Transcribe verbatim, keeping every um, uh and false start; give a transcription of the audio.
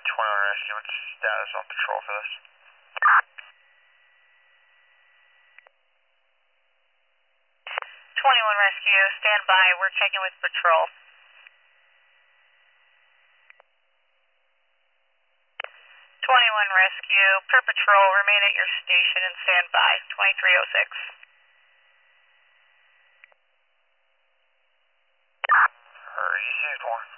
twenty-one Rescue, what's the status on patrol for this? twenty-one Rescue, stand by, we're checking with patrol. twenty-one Rescue, per patrol, remain at your station and stand by, twenty-three oh six. Received one.